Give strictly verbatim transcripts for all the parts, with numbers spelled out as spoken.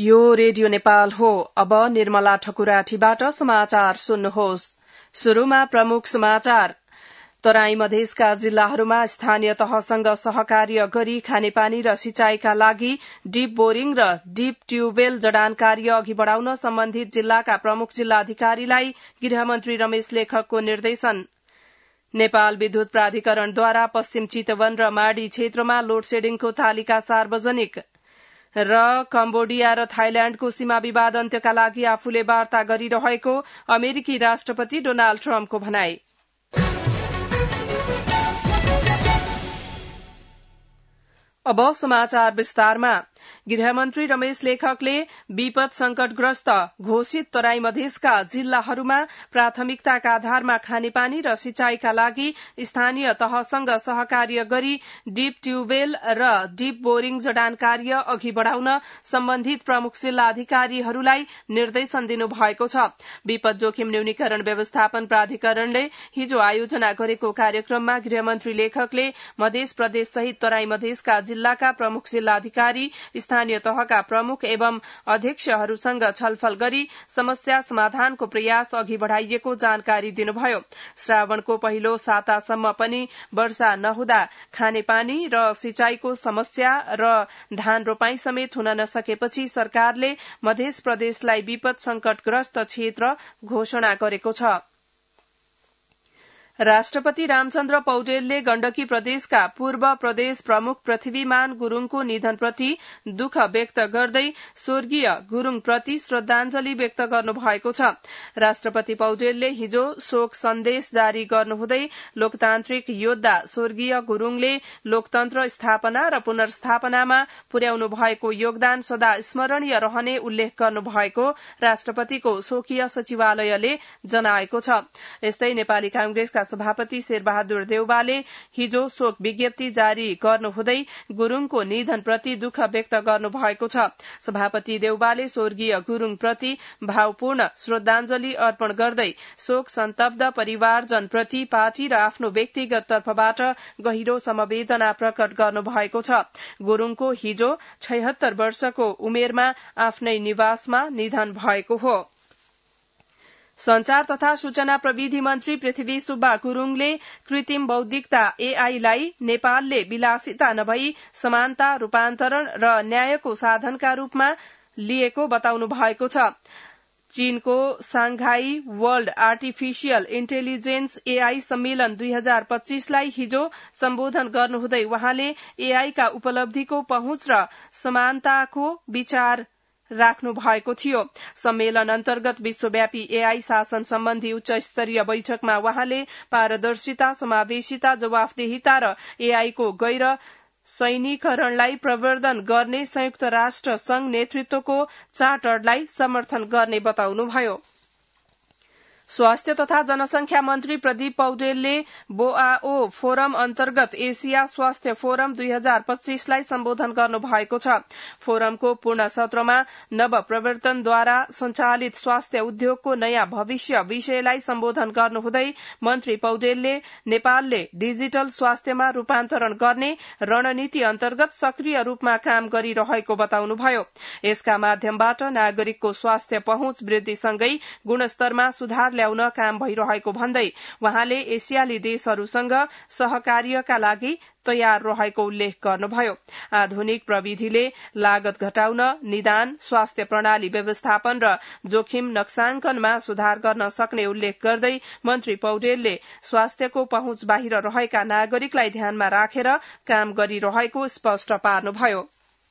यो रेडियो नेपाल हो। अब निर्मला ठकुराठीबाट समाचार सुन्नुहोस्। शुरूमा प्रमुख समाचार। तराई मधेसका जिल्लाहरूमा स्थानीय तहसँग सहकार्य गरी खानेपानी र सिंचाईका लागि डीप बोरिङ र डीप ट्यूबवेल जडान कार्य अघि बढ़ाउन सम्बन्धित जिल्लाका प्रमुख जिल्लाधिकारीलाई गृहमन्त्री रमेश लेखकको निर्देशन। नेपाल विद्युत प्राधिकरणद्वारा पश्चिम चितवन र माडी क्षेत्रमा लोडसेडिङको तालिका सार्वजनिक। र कम्बोडिया र थाइल्याण्डको सीमा विवाद अन्त्यका लागि आफूले वार्ता गरिरहेको अमेरिकी राष्ट्रपति डोनाल्ड ट्रम्पको भनाई। अब समाचार विस्तारमा। गृहमन्त्री रमेश लेखकले विपद संकटग्रस्त घोषित तराई मधेसका जिल्लाहरूमा प्राथमिकताका आधारमा खानेपानी र सिंचाईका लागि स्थानीय तहसँग सहकार्य गरी डीप ट्यूबवेल र डीप बोरिङ जडान कार्य अघि बढ़ाउन सम्बन्धित प्रमुख जिल्ला अधिकारीहरूलाई निर्देशन दिनुभएको छ। विपद जोखिम न्यूनीकरण व्यवस्थापन प्राधिकरणले हिजो आयोजना गरेको कार्यक्रममा गृहमन्त्री लेखकले मधेस प्रदेश सहित तराई मधेसका जिल्लाका प्रमुख जिल्ला अधिकारी स्थानीय तहका प्रमुख एवं अध्यक्षहरूसँग छलफल गरी समस्या समाधानको प्रयास अघि बढ़ाइएको जानकारी दिनुभयो। श्रावणको पहिलो सातासम्म पनि वर्षा नहुँदा खानेपानी र सिंचाईको समस्या र धान रोपाई समेत हुन नसकेपछि सरकारले मध्य प्रदेशलाई विपद संकटग्रस्त क्षेत्र घोषणा गरेको छ। राष्ट्रपति रामचन्द्र पौडेलले गण्डकी प्रदेशका पूर्व प्रदेश प्रमुख पृथ्वीमान गुरूङको निधनप्रति दुःख व्यक्त गर्दै स्वर्गीय गुरूङप्रति श्रद्धाञ्जली व्यक्त गर्नुभएको छ। राष्ट्रपति पौडेलले हिजो शोक सन्देश जारी गर्नुहुँदै लोकतान्त्रिक योद्धा स्वर्गीय गुरूङले लोकतन्त्र स्थापना र पुनर्स्थापनामा पुर्याउनु भएको योगदान सदा स्मरणीय रहने उल्लेख गर्नुभएको राष्ट्रपतिको शोकीय सचिवालयले जनाएको छ। यस्तै नेपाली कांग्रेसका सभापति शेरबहादुर देउवाले हिजो शोक विज्ञप्ति जारी गर्नुहुँदै गुरूङको निधनप्रति दुःख व्यक्त गर्नुभएको छ। सभापति देउवाले स्वर्गीय गुरूङप्रति भावपूर्ण श्रद्धाञ्जली अर्पण गर्दै शोक सन्तप्त परिवारजनप्रति पार्टी र आफ्नो व्यक्तिगत तर्फबाट गहिरो समवेदना प्रकट गर्नुभएको छ। गुरूङको हिजो छयहत्तर वर्षको उमेरमा आफ्नै निवासमा निधन भएको हो। संचार तथा सूचना प्रविधि मन्त्री पृथ्वी सुब्बा गुरूङले कृत्रिम बौद्धिकता एआईलाई नेपालले विलासिता नभई समानता, रूपान्तरण र न्यायको साधनका रूपमा लिएको बताउनु भएको छ। चीनको Shanghai world artificial intelligence AI सम्मेलन दुई हजार पच्चीसलाई हिजो सम्बोधन गर्नुहुँदै वहाँले एआईका उपलब्धिको पहुँच र समानताको विचार राख्नु भएको थियो। सम्मेलन अन्तर्गत विश्वव्यापी एआई शासन सम्बन्धी उच्च स्तरीय बैठकमा वहाँले पारदर्शिता, समावेशिता, जवाफदेहिता र एआईको गैर सैनिकरणलाई प्रवर्धन गर्ने संयुक्त राष्ट्र संघ नेतृत्वको चार्टरलाई समर्थन गर्ने बताउनुभयो। स्वास्थ्य तथा जनसंख्या मन्त्री प्रदीप पौडेलले बोआओ फोरम अन्तर्गत एसिया स्वास्थ्य फोरम दुई हजार पच्चीसलाई सम्बोधन गर्नुभएको छ। फोरमको पूर्ण सत्रमा नव प्रवर्तनद्वारा सञ्चालित स्वास्थ्य उद्योगको नयाँ भविष्य विषयलाई सम्बोधन गर्नुहुँदै मन्त्री पौडेलले नेपालले डिजिटल स्वास्थ्यमा रूपान्तरण गर्ने रणनीति अन्तर्गत सक्रिय रूपमा काम गरिरहेको बताउनुभयो। यसका माध्यमबाट नागरिकको स्वास्थ्य पहुँच वृद्धिसँगै गुणस्तरमा सुधार ल्याउन काम भइरहेको भन्दै वहाँले एसियाली देशहरूसँग सहकार्यका लागि तयार रहेको उल्लेख गर्नुभयो। आधुनिक प्रविधिले लागत घटाउन, निदान, स्वास्थ्य प्रणाली व्यवस्थापन र जोखिम नक्साङ्कनमा सुधार गर्न सक्ने उल्लेख गर्दै मन्त्री पौडेलले स्वास्थ्यको पहुँच बाहिर रहेका नागरिकलाई ध्यानमा राखेर काम गरिरहेको स्पष्ट पार्नुभयो।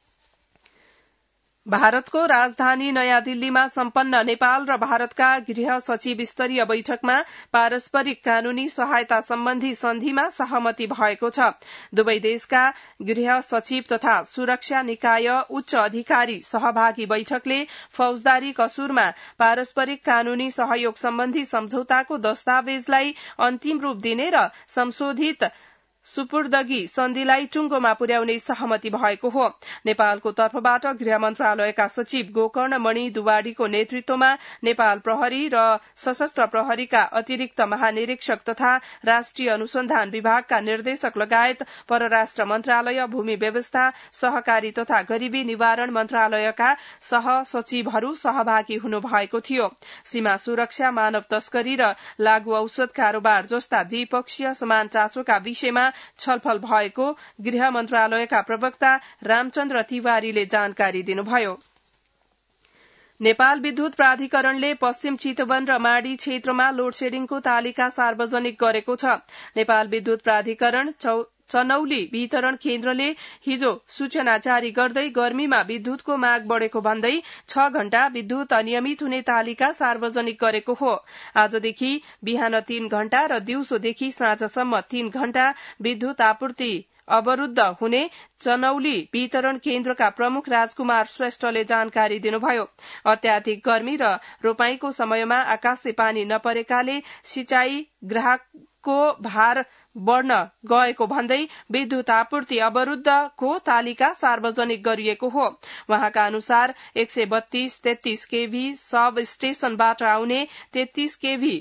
भारतको राजधानी नयाँ दिल्लीमा सम्पन्न नेपाल र भारतका गृह सचिव स्तरीय बैठकमा पारस्परिक कानूनी सहायता सम्बन्धी सन्धिमा सहमति भएको छ। दुवै देशका गृह सचिव तथा सुरक्षा निकाय उच्च अधिकारी सहभागी बैठकले फौजदारी कसूरमा पारस्परिक कानूनी सहयोग सम्बन्धी सम्झौताको दस्तावेजलाई अन्तिम रूप दिने र संशोधित सुपुर्दगी सन्धिलाई टुंगोमा पुर्याउने सहमति भएको हो। नेपालको तर्फबाट गृह मन्त्रालयका सचिव गोकर्ण मणि दुवाडीको नेतृत्वमा नेपाल प्रहरी र सशस्त्र प्रहरीका अतिरिक्त महानिरीक्षक तथा राष्ट्रिय अनुसन्धान विभागका निर्देशक लगायत परराष्ट्र मन्त्रालय, भूमि व्यवस्था, सहकारी तथा गरीबी निवारण मन्त्रालयका सह सचिवहरू सहभागी हुनुभएको थियो। सीमा सुरक्षा, मानव तस्करी र लागू औषध कारोबार जस्ता द्विपक्षीय समान चासोका विषयमा छलफल भएको गृह मन्त्रालयका प्रवक्ता रामचन्द्र तिवारीले जानकारी दिनुभयो। नेपाल विद्युत प्राधिकरणले पश्चिम चितवन र माडी क्षेत्रमा लोडसेडिङको तालिका सार्वजनिक गरेको छ। नेपाल विद्युत प्राधिकरण चनौली वितरण केन्द्रले हिजो सूचना जारी गर्दै गर्मीमा विद्युतको माग बढ़ेको भन्दै छ घण्टा विद्युत अनियमित हुने तालिका सार्वजनिक गरेको हो। आजदेखि बिहान तीन घण्टा र दिउँसोदेखि साँझसम्म तीन घण्टा विद्युत आपूर्ति अवरूद्ध हुने चनौली वितरण केन्द्रका प्रमुख राजकुमार श्रेष्ठले जानकारी दिनुभयो। अत्याधिक गर्मी र रोपाईको समयमा आकाशे पानी नपरेकाले सिंचाई ग्राहकको भार बढ़न गएको भन्दै विद्युत आपूर्ति अवरूद्धको तालिका सार्वजनिक गरिएको हो। वहाँका अनुसार एक सय बत्तीस तेत्तीस केभी सब स्टेशनबाट आउने तेत्तीस केभी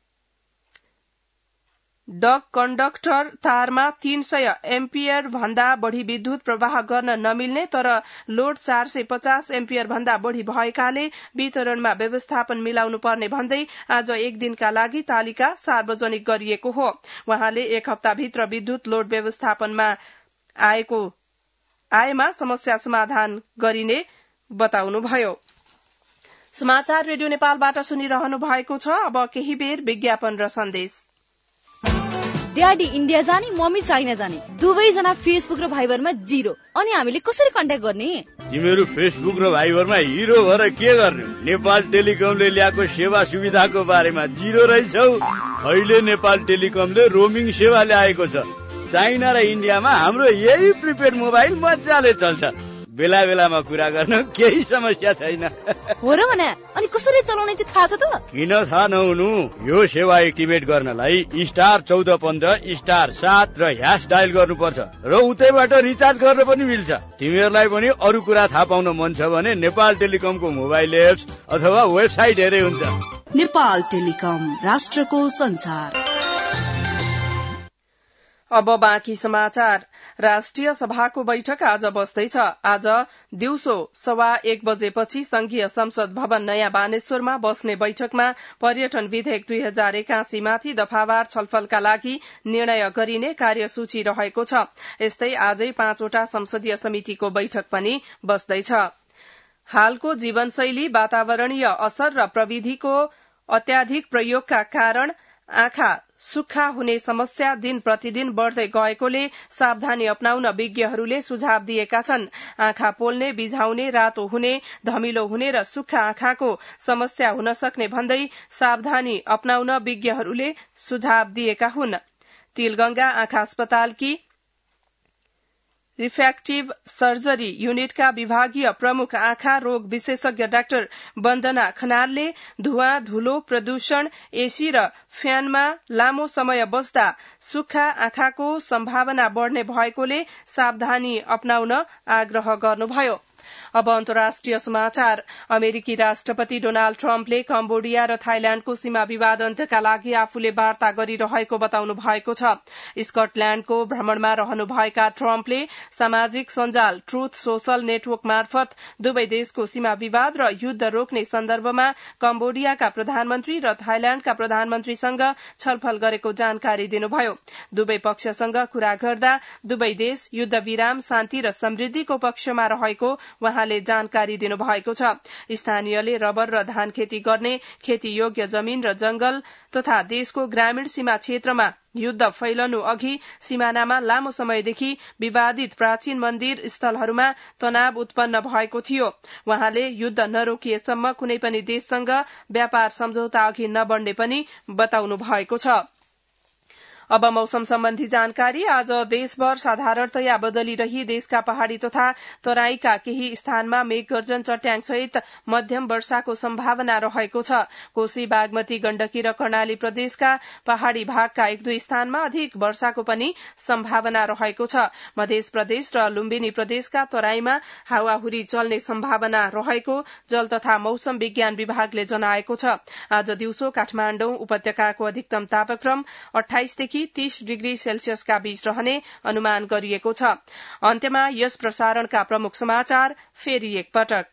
डक कण्डक्टर तारमा तीन सय एम्पियर भन्दा बढ़ी विद्युत प्रवाह गर्न नमिल्ने तर लोड चार सय पचास एम्पियर भन्दा बढ़ी भएकाले वितरणमा व्यवस्थापन मिलाउनु पर्ने भन्दै आज एक दिनका लागि तालिका सार्वजनिक गरिएको हो। वहाँले एक हप्ताभित्र विद्युत लोड व्यवस्थापनमा आएको आएमा समस्या समाधान गरिने बताउनुभयो। समाचार रेडियो नेपालबाट सुनिरहनु भएको छ। अब केही बेर विज्ञापन र सन्देश। ड्याडी इन्डिया जाने, मम्मी चाइना जाने, दुवैजना फेसबुक र भाइबरमा जिरो। अनि हामीले कसरी कन्ट्याक्ट गर्ने? तिमीहरू फेसबुक र भाइबरमा हिरो भएर के गर्ने? नेपाल टेलिकमले ल्याएको सेवा सुविधाको बारेमा जिरो रहेछौ। अहिले नेपाल टेलिकमले रोमिङ सेवा ल्याएको छ। चाइना र इन्डियामा हाम्रो यही प्रिपेड मोबाइल मजाले चल्छ। बेला बेलामा कुरा गर्न केही समस्या छैन। हो र भने अनि कसरी चलाउने चाहिँ थाहा छ त? किन थाहा नहुनु? यो सेवा एक्टिभेट गर्नलाई स्टार चौध पन्ध्र स्टार सात र ह्यास डायल गर्नुपर्छ र उतैबाट रिचार्ज गर्न पनि मिल्छ। तिमीहरूलाई पनि अरू कुरा थाहा पाउन मन छ भने नेपाल टेलिकमको मोबाइल एप्स अथवा वेबसाइट हेरे हुन्छ। नेपाल टेलिकम, राष्ट्रको संचार। अब बाँकी समाचार। राष्ट्रिय सभाको बैठक आज बस्दैछ। आज दिउँसो सवा एक बजेपछि संघीय संसद भवन नयाँ बानेश्वरमा बस्ने बैठकमा पर्यटन विधेयक दुई हजार एकासी माथि दफावार छलफलका लागि निर्णय गरिने कार्यसूची रहेको छ। यस्तै आजै पाँचवटा संसदीय समितिको बैठक पनि बस्दैछ। हालको जीवनशैली, वातावरणीय असर र प्रविधिको अत्याधिक प्रयोगका कारण आँखा सुक्खा हुने समस्या दिन प्रतिदिन बढ़दै गएकोले सावधानी अपनाउन विज्ञहरूले सुझाव दिएका छन्। आँखा पोल्ने, बिझाउने, रातो हुने, धमिलो हुने र सुक्खा आँखाको समस्या हुन सक्ने भन्दै सावधानी अपनाउन विज्ञहरूले सुझाव दिएका हुन्। तिलगंगा आँखा अस्पतालकी रिफ्र्याक्टिभ सर्जरी युनिटका विभागीय प्रमुख आँखा रोग विशेषज्ञ डाक्टर वन्दना खनालले धुवाँ, धुलो, प्रदूषण, एसी र फ्यानमा लामो समय बस्दा सुक्खा आँखाको सम्भावना बढ़ने भएकोले सावधानी अपनाउन आग्रह गर्नुभयो। अब अन्तर्राष्ट्रिय समाचार। अमेरिकी राष्ट्रपति डोनाल्ड ट्रम्पले कम्बोडिया र थाइल्याण्डको सीमा विवाद अन्त्यका लागि आफूले वार्ता गरिरहेको बताउनु भएको छ। स्कटल्याण्डको भ्रमणमा रहनुभएका ट्रम्पले सामाजिक सञ्जाल ट्रुथ सोशल नेटवर्क मार्फत दुवै देशको सीमा विवाद र युद्ध रोक्ने सन्दर्भमा कम्बोडियाका प्रधानमन्त्री र थाइल्याण्डका प्रधानमन्त्रीसँग छलफल गरेको जानकारी दिनुभयो। दुवै पक्षसँग कुरा गर्दा दुवै देश युद्ध विराम, शान्ति र समृद्धिको पक्षमा रहेको वहाँले जानकारी दिनुभएको छ। स्थानीयले रबर र धान खेती गर्ने खेती योग्य जमीन र जंगल तथा देशको ग्रामीण सीमा क्षेत्रमा युद्ध फैलनु अघि सीमानामा लामो समयदेखि विवादित प्राचीन मन्दिर स्थलहरूमा तनाव उत्पन्न भएको थियो। वहाँले युद्ध नरोकिएसम्म कुनै पनि देशसँग व्यापार सम्झौता अघि नबढ्ने पनि बताउनु भएको छ। अब मौसम सम्बन्धी जानकारी। आज देशभर साधारणतया बदलिरही देशका पहाड़ी तथा तराईका केही स्थानमा मेघगर्जन चट्याङसहित मध्यम वर्षाको सम्भावना रहेको छ। कोशी, बागमती, गण्डकी र कर्णाली प्रदेशका पहाड़ी भागका एक दुई स्थानमा अधिक वर्षाको पनि सम्भावना रहेको छ। मध्य प्रदेश र लुम्बिनी प्रदेशका तराईमा हावाहुरी चल्ने सम्भावना रहेको जल तथा मौसम विज्ञान विभागले जनाएको छ। आज दिउँसो काठमाडौँ उपत्यकाको अधिकतम तापक्रम अठाइसदेखि तीस डिग्री सेल्सियसका बीच रहने अनुमान गरिएको छ। अन्त्यमा यस प्रसारणका प्रमुख समाचार फेरि एकपटक।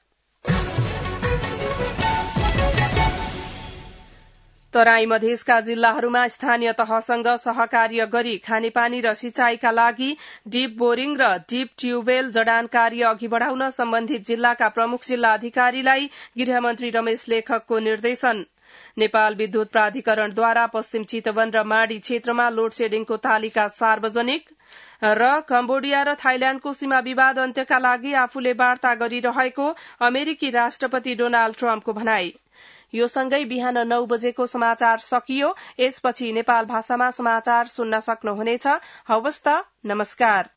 तराई मधेसका जिल्लाहरूमा स्थानीय तहसँग सहकार्य गरी खानेपानी र सिंचाईका लागि डीप बोरिङ र डीप ट्यूबवेल जडान कार्य अघि बढ़ाउन सम्बन्धित जिल्लाका प्रमुख जिल्ला अधिकारीलाई गृहमन्त्री रमेश लेखकको निर्देशन। नेपाल विद्युत प्राधिकरणद्वारा पश्चिम चितवन र माडी क्षेत्रमा लोड शेडिङको तालिका सार्वजनिक। र कम्बोडिया र थाइल्याण्डको सीमा विवाद अन्त्यका लागि आफूले वार्ता गरिरहेको अमेरिकी राष्ट्रपति डोनाल्ड ट्रम्पको भनाई। यो सँगै बिहान नौ बजेको समाचार सकियो। यसपछि नेपाल भाषामा समाचार सुन्न सक्नुहुनेछ। हवस् त, नमस्कार।